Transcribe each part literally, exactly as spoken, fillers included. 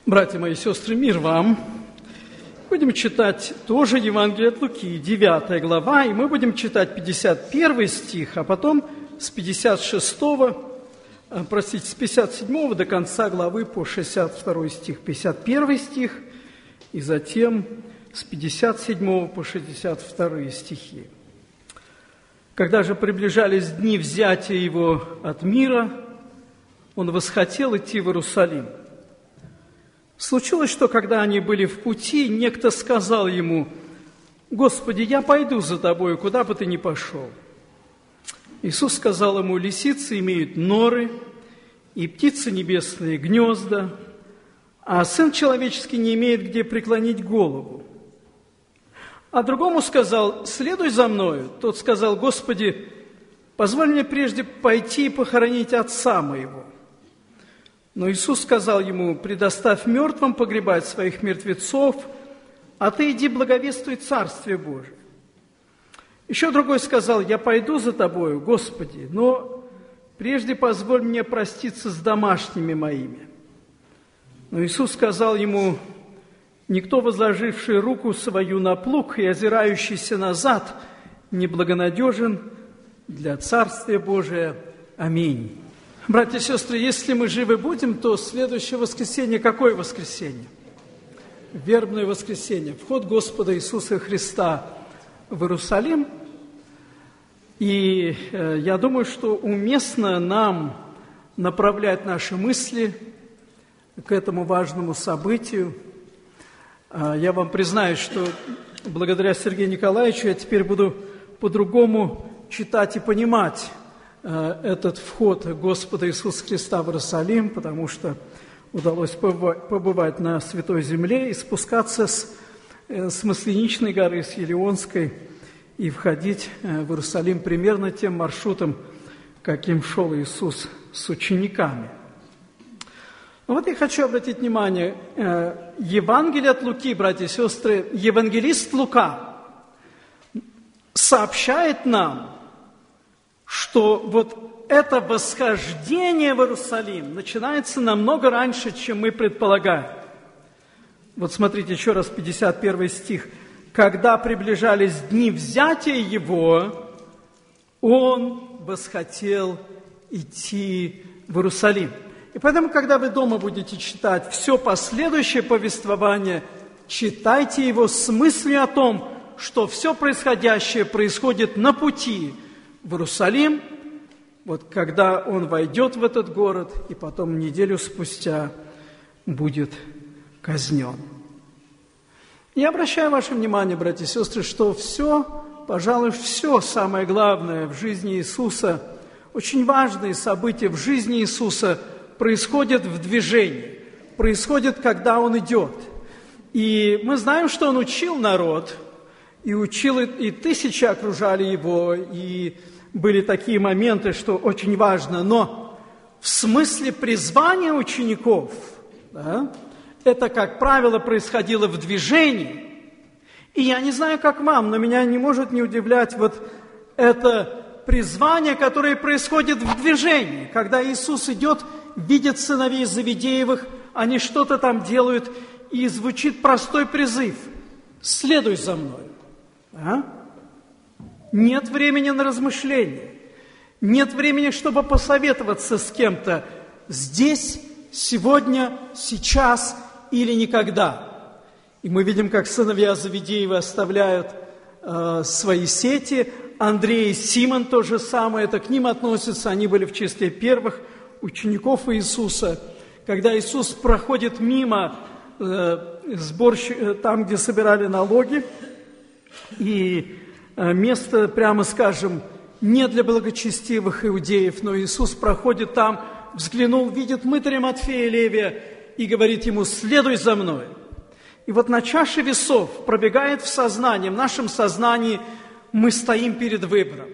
Братья мои и сестры, мир вам! Будем читать тоже Евангелие от Луки, девятая глава, и мы будем читать пятьдесят первый стих, а потом с пятьдесят шестого, простите, с пятьдесят седьмого до конца главы по шестьдесят второй стих, пятьдесят первый стих, и затем с пятьдесят седьмого по шестьдесят вторые стихи. Когда же приближались дни взятия его от мира, он восхотел идти в Иерусалим. Случилось, что, когда они были в пути, некто сказал ему: «Господи, я пойду за тобою, куда бы ты ни пошел». Иисус сказал ему: «Лисицы имеют норы, и птицы небесные гнезда, а Сын Человеческий не имеет где преклонить голову». А другому сказал: «Следуй за мною». Тот сказал: «Господи, позволь мне прежде пойти и похоронить отца моего». Но Иисус сказал ему: «Предоставь мертвым погребать своих мертвецов, а ты иди благовествуй Царствие Божие». Еще другой сказал: «Я пойду за тобою, Господи, но прежде позволь мне проститься с домашними моими». Но Иисус сказал ему: «Никто, возложивший руку свою на плуг и озирающийся назад, неблагонадежен для Царствия Божия. Аминь». Братья и сестры, если мы живы будем, то следующее воскресенье, какое воскресенье? Вербное воскресенье, вход Господа Иисуса Христа в Иерусалим. И э, я думаю, что уместно нам направлять наши мысли к этому важному событию. Э, я вам признаюсь, что благодаря Сергею Николаевичу я теперь буду по-другому читать и понимать этот вход Господа Иисуса Христа в Иерусалим, потому что удалось побывать на Святой Земле и спускаться с, с Масленичной горы, с Елеонской, и входить в Иерусалим примерно тем маршрутом, каким шел Иисус с учениками. Но вот я хочу обратить внимание, Евангелие от Луки, братья и сестры, евангелист Лука сообщает нам, что вот это восхождение в Иерусалим начинается намного раньше, чем мы предполагаем. Вот смотрите еще раз пятьдесят первый стих. «Когда приближались дни взятия его, он восхотел идти в Иерусалим». И поэтому, когда вы дома будете читать все последующее повествование, читайте его с мыслью о том, что все происходящее происходит на пути в Иерусалим, вот когда он войдет в этот город, и потом неделю спустя будет казнен. Я обращаю ваше внимание, братья и сестры, что все, пожалуй, все самое главное в жизни Иисуса, очень важные события в жизни Иисуса происходят в движении, происходят, когда Он идет. И мы знаем, что Он учил народ, и учил, и тысячи окружали Его, и были такие моменты, что очень важно. Но в смысле призвания учеников, да, это, как правило, происходило в движении. И я не знаю, как вам, но меня не может не удивлять вот это призвание, которое происходит в движении. Когда Иисус идет, видит сыновей Завидеевых, они что-то там делают, и звучит простой призыв: «Следуй за мной». А? Нет времени на размышления, нет времени, чтобы посоветоваться с кем-то здесь, сегодня, сейчас или никогда. И мы видим, как сыновья Завидеевы оставляют э, свои сети. Андрей и Симон то же самое, это к ним относится, они были в числе первых учеников Иисуса. Когда Иисус проходит мимо э, сборщ... там, где собирали налоги, и место, прямо скажем, не для благочестивых иудеев, но Иисус проходит там, взглянул, видит мытаря Матфея Левия и говорит ему: «Следуй за мной». И вот на чаше весов пробегает в сознании, в нашем сознании мы стоим перед выбором.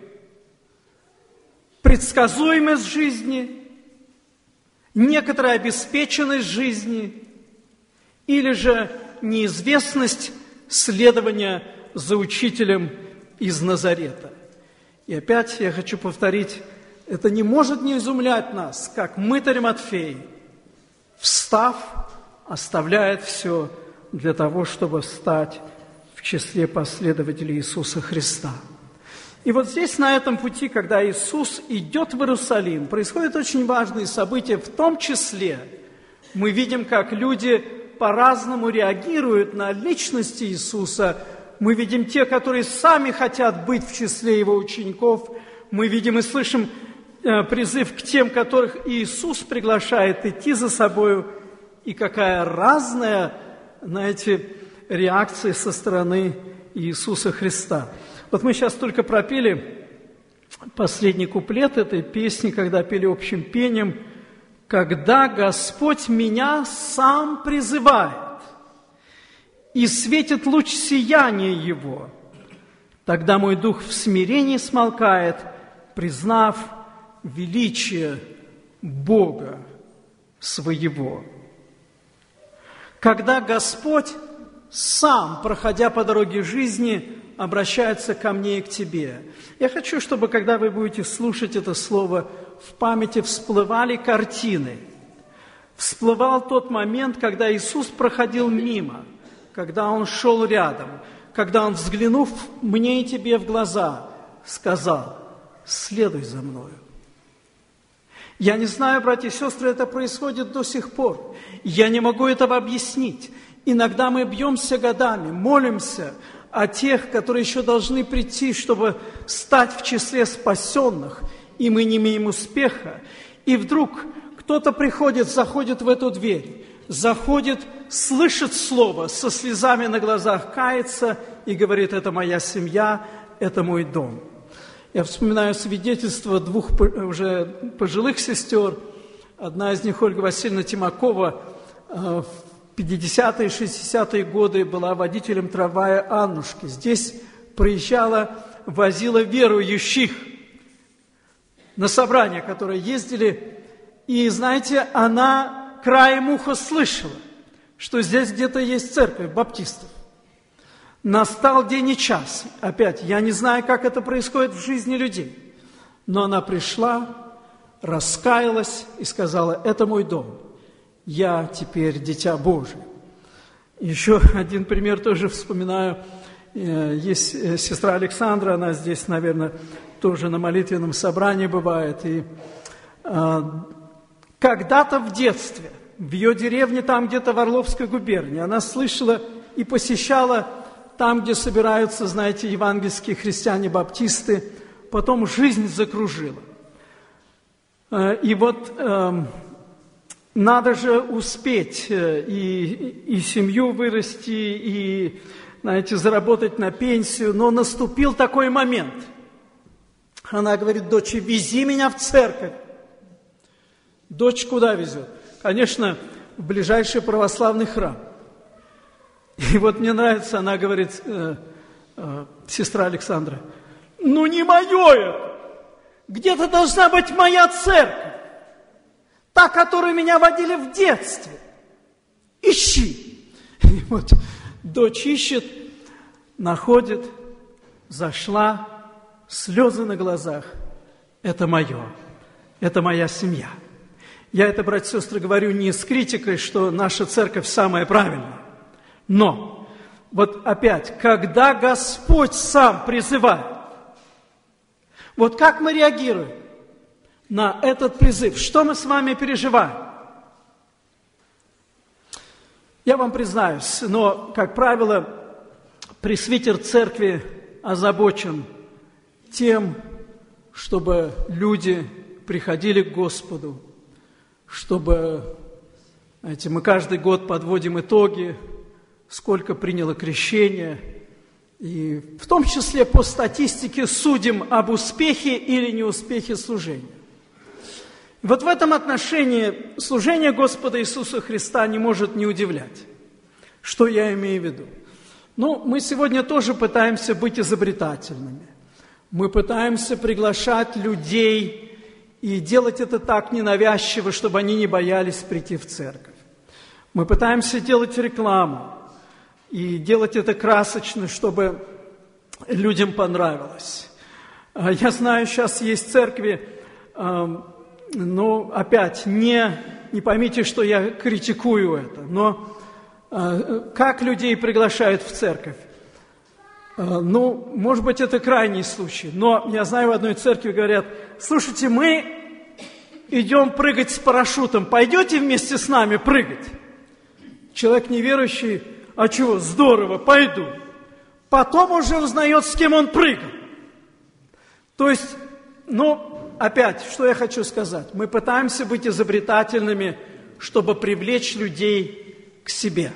Предсказуемость жизни, некоторая обеспеченность жизни или же неизвестность следования за учителем из Назарета. И опять я хочу повторить, это не может не изумлять нас, как мытарь Матфей, встав, оставляет все для того, чтобы стать в числе последователей Иисуса Христа. И вот здесь, на этом пути, когда Иисус идет в Иерусалим, происходят очень важные события, в том числе мы видим, как люди по-разному реагируют на личность Иисуса. Мы видим те, которые сами хотят быть в числе Его учеников. Мы видим и слышим э, призыв к тем, которых Иисус приглашает идти за собою. И какая разная, знаете, реакция со стороны Иисуса Христа. Вот мы сейчас только пропели последний куплет этой песни, когда пели общим пением: «Когда Господь меня сам призывает, и светит луч сияния Его, тогда мой дух в смирении смолкает, признав величие Бога своего». Когда Господь сам, проходя по дороге жизни, обращается ко мне и к тебе. Я хочу, чтобы, когда вы будете слушать это слово, в памяти всплывали картины. Всплывал тот момент, когда Иисус проходил мимо, когда Он шел рядом, когда Он, взглянув мне и тебе в глаза, сказал: «Следуй за мною». Я не знаю, братья и сестры, это происходит до сих пор. Я не могу этого объяснить. Иногда мы бьемся годами, молимся о тех, которые еще должны прийти, чтобы стать в числе спасенных, и мы не имеем успеха. И вдруг кто-то приходит, заходит в эту дверь, заходит, слышит слово, со слезами на глазах кается и говорит: «Это моя семья, это мой дом». Я вспоминаю свидетельство двух уже пожилых сестер. Одна из них, Ольга Васильевна Тимакова, в пятидесятые, шестидесятые годы была водителем трамвая «Аннушки». Здесь проезжала, возила верующих на собрания, которые ездили. И, знаете, она краем уха слышала, что здесь где-то есть церковь баптистов. Настал день и час. Опять, я не знаю, как это происходит в жизни людей. Но она пришла, раскаялась и сказала: «Это мой дом. Я теперь дитя Божие». Еще один пример тоже вспоминаю. Есть сестра Александра, она здесь, наверное, тоже на молитвенном собрании бывает. И когда-то в детстве, в ее деревне, там где-то в Орловской губернии, она слышала и посещала там, где собираются, знаете, евангельские христиане-баптисты. Потом жизнь закружила. И вот надо же успеть и, и семью вырасти, и, знаете, заработать на пенсию. Но наступил такой момент. Она говорит: «Дочь, вези меня в церковь». Дочь куда везет? Конечно, в ближайший православный храм. И вот мне нравится, она говорит, э, э, сестра Александра: «Ну не мое это! Где-то должна быть моя церковь, та, которую меня водили в детстве. Ищи». И вот дочь ищет, находит, зашла, слезы на глазах. Это мое, это моя семья. Я это, братья и сестры, говорю не с критикой, что наша церковь самая правильная. Но, вот опять, когда Господь сам призывает, вот как мы реагируем на этот призыв? Что мы с вами переживаем? Я вам признаюсь, но, как правило, пресвитер церкви озабочен тем, чтобы люди приходили к Господу, чтобы, знаете, мы каждый год подводим итоги, сколько приняло крещения, и в том числе по статистике судим об успехе или неуспехе служения. Вот в этом отношении служение Господа Иисуса Христа не может не удивлять. Что я имею в виду? Ну, мы сегодня тоже пытаемся быть изобретательными. Мы пытаемся приглашать людей и делать это так ненавязчиво, чтобы они не боялись прийти в церковь. Мы пытаемся делать рекламу и делать это красочно, чтобы людям понравилось. Я знаю, сейчас есть церкви, ну, опять, не, не поймите, что я критикую это, но э, как людей приглашают в церковь? Э, ну, может быть, это крайний случай, но я знаю, в одной церкви говорят: слушайте, мы идем прыгать с парашютом, пойдете вместе с нами прыгать? Человек неверующий: а чего, здорово, пойду. Потом уже узнает, с кем он прыгал. То есть, ну, опять, что я хочу сказать. Мы пытаемся быть изобретательными, чтобы привлечь людей к себе.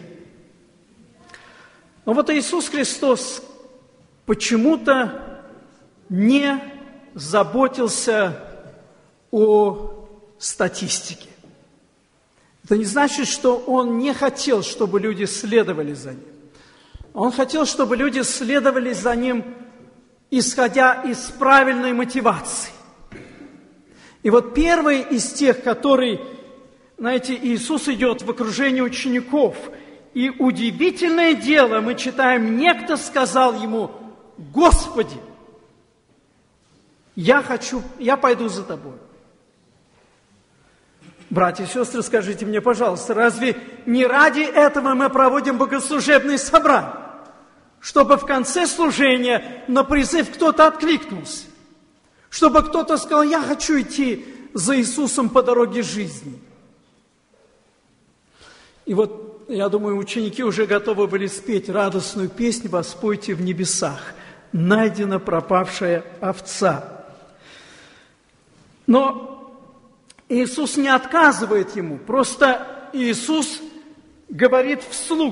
Но вот Иисус Христос почему-то не заботился о статистике. Это не значит, что Он не хотел, чтобы люди следовали за Ним. Он хотел, чтобы люди следовали за Ним, исходя из правильной мотивации. И вот первый из тех, который, знаете, Иисус идет в окружении учеников, и удивительное дело, мы читаем, некто сказал Ему: Господи, я хочу, я пойду за Тобой. Братья и сестры, скажите мне, пожалуйста, разве не ради этого мы проводим богослужебные собрания? Чтобы в конце служения на призыв кто-то откликнулся. Чтобы кто-то сказал: я хочу идти за Иисусом по дороге жизни. И вот, я думаю, ученики уже готовы были спеть радостную песню: «Воспойте в небесах, найдена пропавшая овца». Но Иисус не отказывает ему, просто Иисус говорит вслух.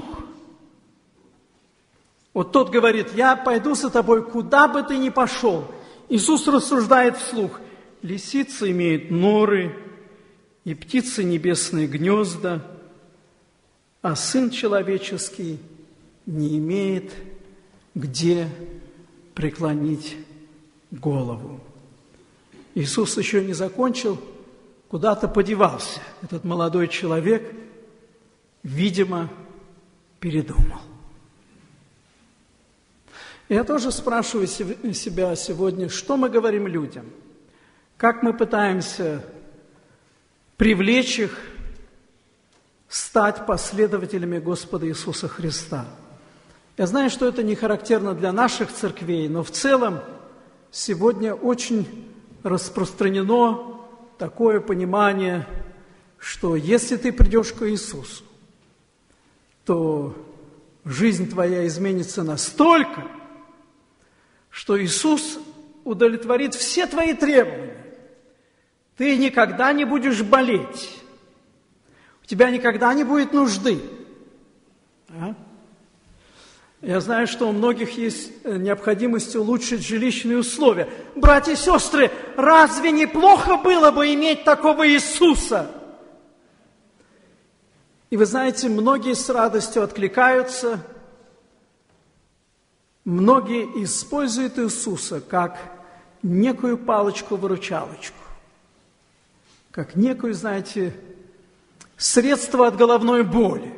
Вот тот говорит: я пойду за тобой, куда бы ты ни пошел. Иисус рассуждает вслух: лисица имеет норы, и птицы небесные гнезда, а Сын Человеческий не имеет где преклонить голову. Иисус еще не закончил, куда-то подевался. Этот молодой человек, видимо, передумал. Я тоже спрашиваю себя сегодня, что мы говорим людям? Как мы пытаемся привлечь их стать последователями Господа Иисуса Христа? Я знаю, что это не характерно для наших церквей, но в целом сегодня очень распространено такое понимание, что если ты придешь к Иисусу, то жизнь твоя изменится настолько, что Иисус удовлетворит все твои требования. Ты никогда не будешь болеть. У тебя никогда не будет нужды. А? Я знаю, что у многих есть необходимость улучшить жилищные условия. Братья и сестры, разве не плохо было бы иметь такого Иисуса? И вы знаете, многие с радостью откликаются. Многие используют Иисуса как некую палочку-выручалочку, как некую, знаете, средство от головной боли.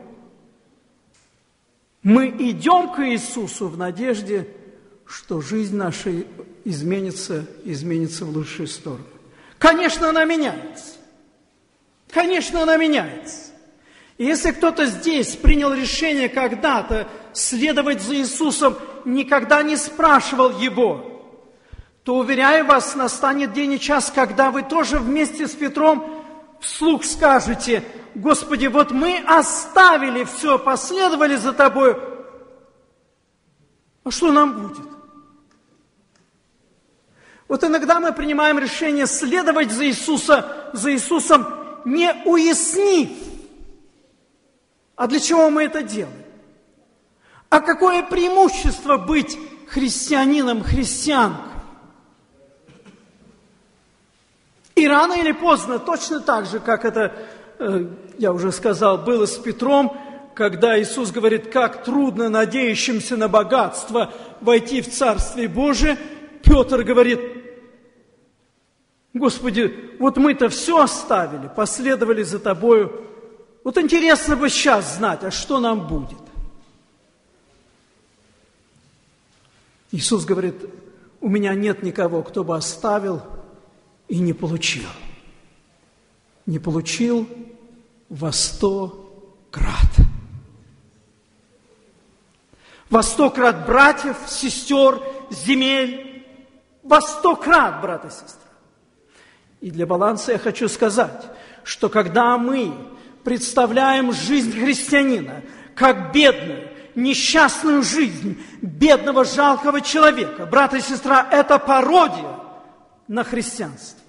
Мы идем к Иисусу в надежде, что жизнь наша изменится, изменится в лучшую сторону. Конечно, она меняется. Конечно, она меняется. И если кто-то здесь принял решение когда-то следовать за Иисусом, никогда не спрашивал Его, то, уверяю вас, настанет день и час, когда вы тоже вместе с Петром вслух скажете: Господи, вот мы оставили все, последовали за Тобой, а что нам будет? Вот иногда мы принимаем решение следовать за Иисуса, за Иисусом, не уяснив, а для чего мы это делаем? А какое преимущество быть христианином, христианкой? И рано или поздно, точно так же, как это, я уже сказал, было с Петром, когда Иисус говорит, как трудно надеющимся на богатство войти в Царствие Божие, Петр говорит: Господи, вот мы-то все оставили, последовали за Тобою. Вот интересно бы сейчас знать, а что нам будет? Иисус говорит: у меня нет никого, кто бы оставил и не получил. не получил во сто крат. Во сто крат братьев, сестер, земель. Во сто крат, брат и сестра. И для баланса я хочу сказать, что когда мы представляем жизнь христианина как бедную, несчастную жизнь бедного, жалкого человека, брат и сестра, это пародия на христианство.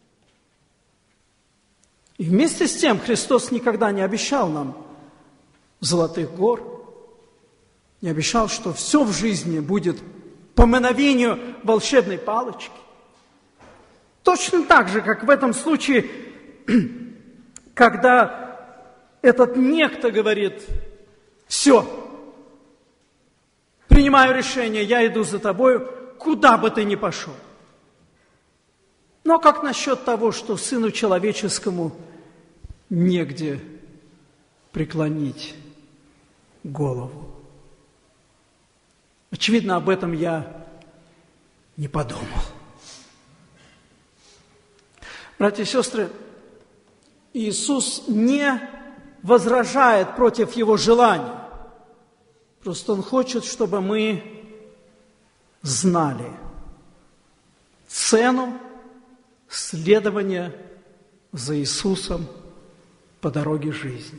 И вместе с тем Христос никогда не обещал нам золотых гор, не обещал, что все в жизни будет по мановению волшебной палочки. Точно так же, как в этом случае, когда этот некто говорит: все, принимаю решение, я иду за тобою, куда бы ты ни пошел. Но как насчет того, что Сыну Человеческому негде преклонить голову? Очевидно, об этом я не подумал. Братья и сестры, Иисус не возражает против Его желания. Просто Он хочет, чтобы мы знали цену следования за Иисусом по дороге жизни.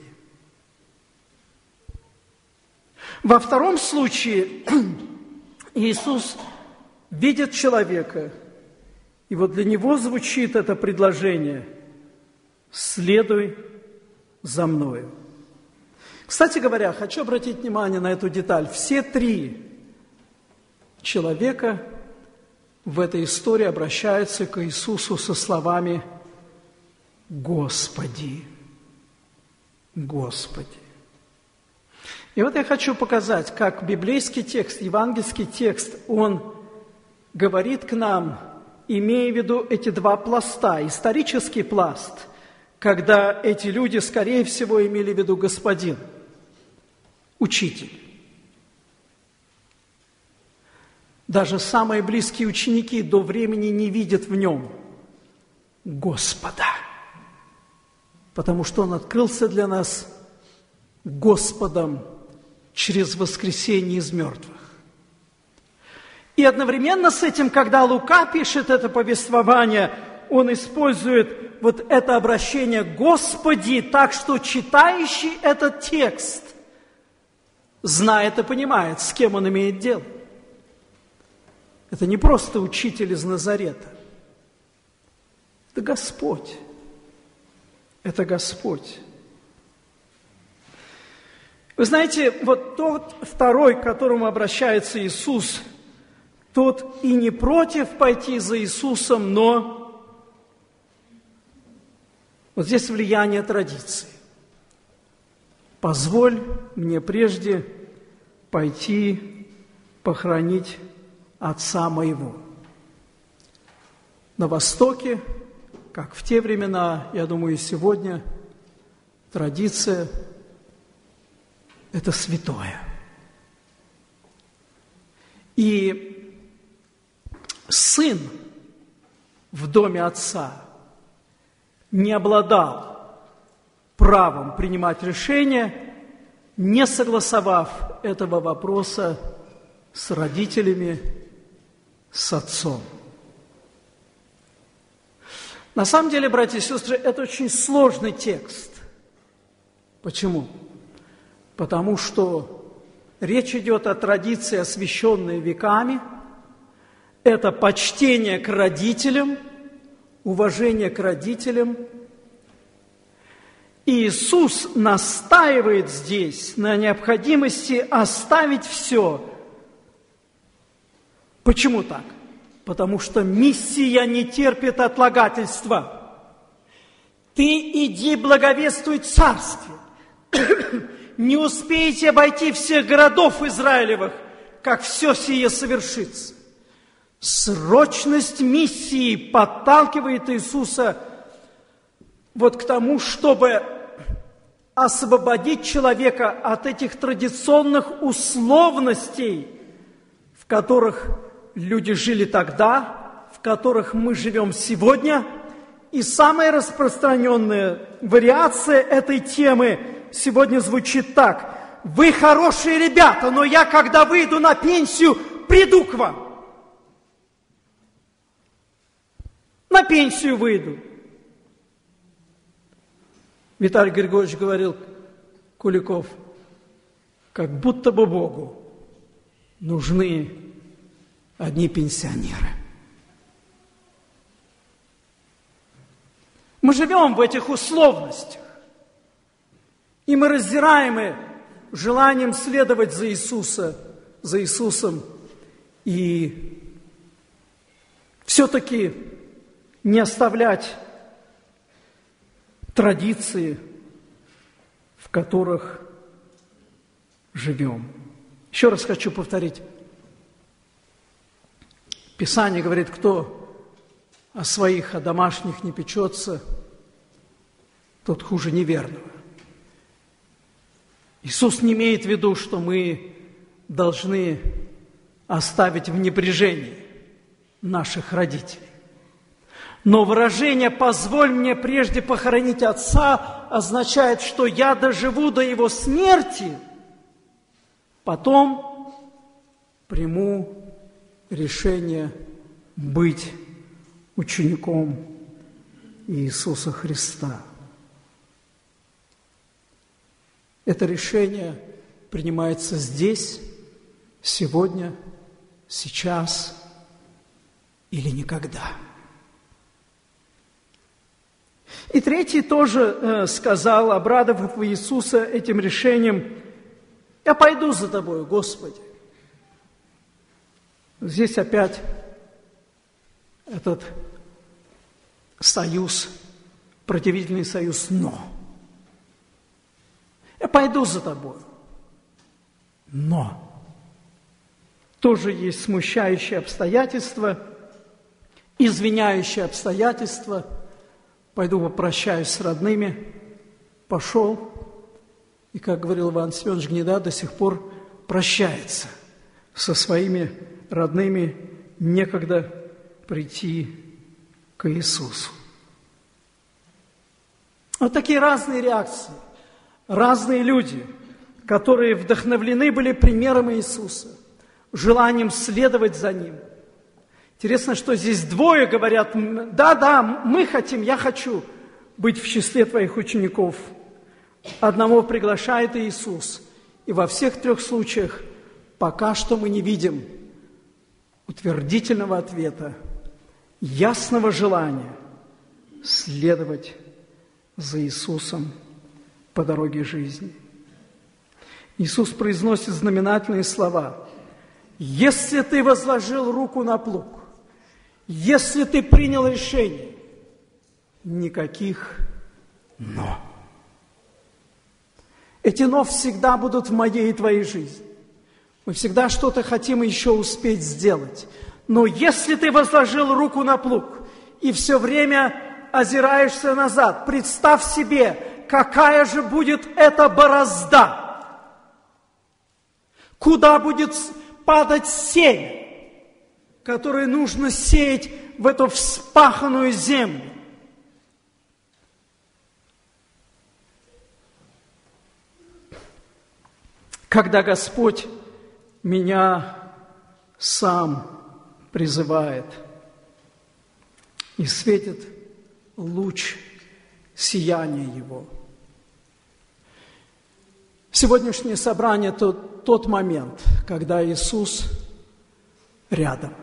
Во втором случае Иисус видит человека, и вот для него звучит это предложение: «Следуй за мною». Кстати говоря, хочу обратить внимание на эту деталь. Все три человека в этой истории обращаются к Иисусу со словами «Господи, Господи». И вот я хочу показать, как библейский текст, евангельский текст, он говорит к нам, имея в виду эти два пласта. Исторический пласт, когда эти люди, скорее всего, имели в виду господин, учитель. Даже самые близкие ученики до времени не видят в нем Господа, потому что Он открылся для нас Господом через воскресение из мертвых. И одновременно с этим, когда Лука пишет это повествование, он использует вот это обращение «Господи», так что читающий этот текст знает и понимает, с кем он имеет дело. Это не просто учитель из Назарета. Это Господь. Это Господь. Вы знаете, вот тот второй, к которому обращается Иисус, тот и не против пойти за Иисусом, но вот здесь влияние традиции. Позволь мне прежде пойти похоронить отца моего. На Востоке, как в те времена, я думаю, и сегодня, традиция – это святое. И сын в доме отца не обладал правом принимать решения, не согласовав этого вопроса с родителями, с отцом. На самом деле, братья и сестры, это очень сложный текст. Почему? Потому что речь идет о традиции, освященной веками. Это почтение к родителям, уважение к родителям. И Иисус настаивает здесь на необходимости оставить все. Почему так? Потому что миссия не терпит отлагательства. Ты иди благовествуй царствие. Не успеете обойти всех городов Израилевых, как все сие совершится. Срочность миссии подталкивает Иисуса вот к тому, чтобы освободить человека от этих традиционных условностей, в которых люди жили тогда, в которых мы живем сегодня, И самая распространенная вариация этой темы сегодня звучит так. Вы хорошие ребята, но я, когда выйду на пенсию, приду к вам. На пенсию выйду. Виталий Григорьевич говорил, Куликов, как будто бы Богу нужны одни пенсионеры. Мы живем в этих условностях, и мы раздираемы желанием следовать за Иисуса, за Иисусом, и все-таки не оставлять традиции, в которых живем. Еще раз хочу повторить. Писание говорит, кто о своих, о домашних не печется, тот хуже неверного. Иисус не имеет в виду, что мы должны оставить в небрежении наших родителей. Но выражение «позволь мне прежде похоронить отца» означает, что я доживу до его смерти, потом приму решение быть учеником Иисуса Христа. Это решение принимается здесь, сегодня, сейчас или никогда. И третий тоже э, сказал, обрадовав Иисуса этим решением, «Я пойду за Тобою, Господи». Здесь опять этот союз, противительный союз «но». Я пойду за Тобой. Но тоже есть смущающие обстоятельства, извиняющие обстоятельства. Пойду попрощаюсь с родными. Пошел. И, как говорил Иван Семенович Гнеда, до сих пор прощается со своими родными, некогда прийти к Иисусу. Вот такие разные реакции, разные люди, которые вдохновлены были примером Иисуса, желанием следовать за Ним. Интересно, что здесь двое говорят, да-да, мы хотим, я хочу быть в числе Твоих учеников. Одного приглашает Иисус. И во всех трех случаях пока что мы не видим утвердительного ответа, ясного желания следовать за Иисусом по дороге жизни. Иисус произносит знаменательные слова. «Если ты возложил руку на плуг, если ты принял решение, никаких «но». Эти «но» всегда будут в моей и твоей жизни. Мы всегда что-то хотим еще успеть сделать. Но если ты возложил руку на плуг и все время озираешься назад, представь себе, какая же будет эта борозда, куда будет падать семя, которое нужно сеять в эту вспаханную землю. Когда Господь меня сам призывает и светит луч сияния Его. Сегодняшнее собрание – это тот момент, когда Иисус рядом,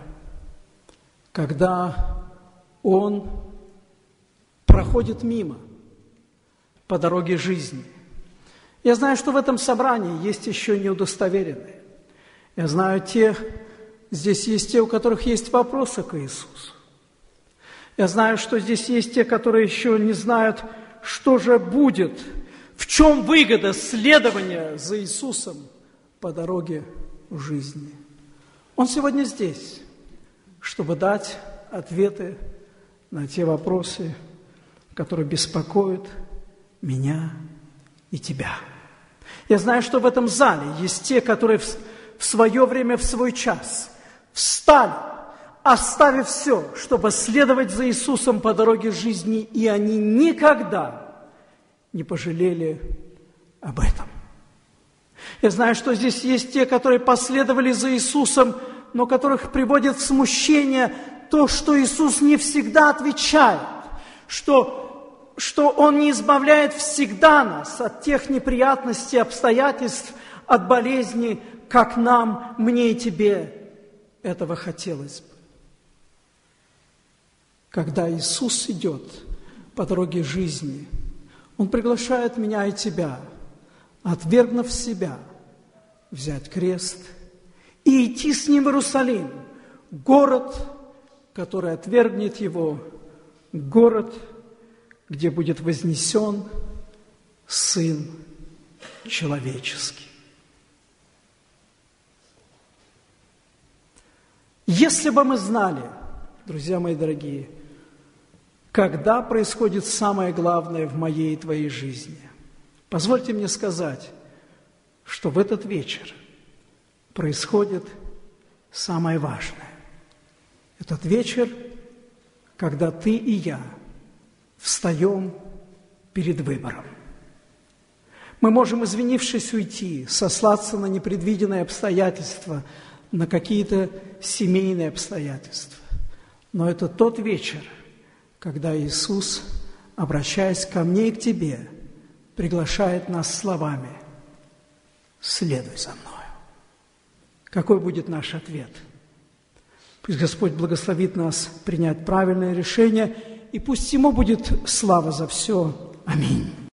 когда Он проходит мимо по дороге жизни. Я знаю, что в этом собрании есть еще неудостоверенные. Я знаю, те, здесь есть те, у которых есть вопросы к Иисусу. Я знаю, что здесь есть те, которые еще не знают, что же будет, в чем выгода следования за Иисусом по дороге жизни. Он сегодня здесь, чтобы дать ответы на те вопросы, которые беспокоят меня и тебя. Я знаю, что в этом зале есть те, которые в, в свое время, в свой час встали, оставив все, чтобы следовать за Иисусом по дороге жизни, и они никогда не пожалели об этом. Я знаю, что здесь есть те, которые последовали за Иисусом, но которых приводит в смущение то, что Иисус не всегда отвечает, что, что Он не избавляет всегда нас от тех неприятностей, обстоятельств, от болезни, как нам, мне и тебе этого хотелось бы. Когда Иисус идет по дороге жизни, Он приглашает меня и тебя, отвергнув себя, взять крест и идти с Ним в Иерусалим, город, который отвергнет Его, город, где будет вознесен Сын Человеческий. Если бы мы знали, друзья мои дорогие, когда происходит самое главное в моей и твоей жизни, позвольте мне сказать, что в этот вечер происходит самое важное. Этот вечер, когда ты и я встаем перед выбором. Мы можем, извинившись, уйти, сослаться на непредвиденные обстоятельства, на какие-то семейные обстоятельства. Но это тот вечер, когда Иисус, обращаясь ко мне и к тебе, приглашает нас словами: «Следуй за мною». Какой будет наш ответ? Пусть Господь благословит нас принять правильное решение, и пусть Ему будет слава за все. Аминь.